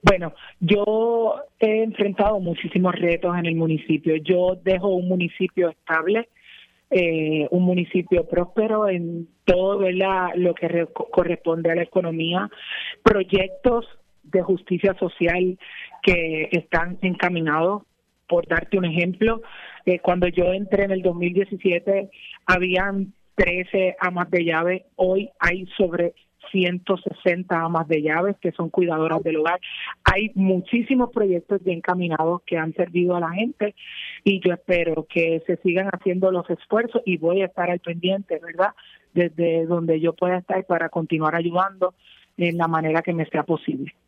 Bueno, yo he enfrentado muchísimos retos en el municipio. Yo dejo un municipio estable, un municipio próspero en todo, ¿verdad?, lo que corresponde a la economía, proyectos de justicia social que están encaminados. Por darte un ejemplo, cuando yo entré en el 2017 habían 13 amas de llave, hoy hay sobre 160 amas de llaves que son cuidadoras del hogar. Hay muchísimos proyectos bien encaminados que han servido a la gente y yo espero que se sigan haciendo los esfuerzos y voy a estar al pendiente, ¿verdad?, desde donde yo pueda estar para continuar ayudando en la manera que me sea posible.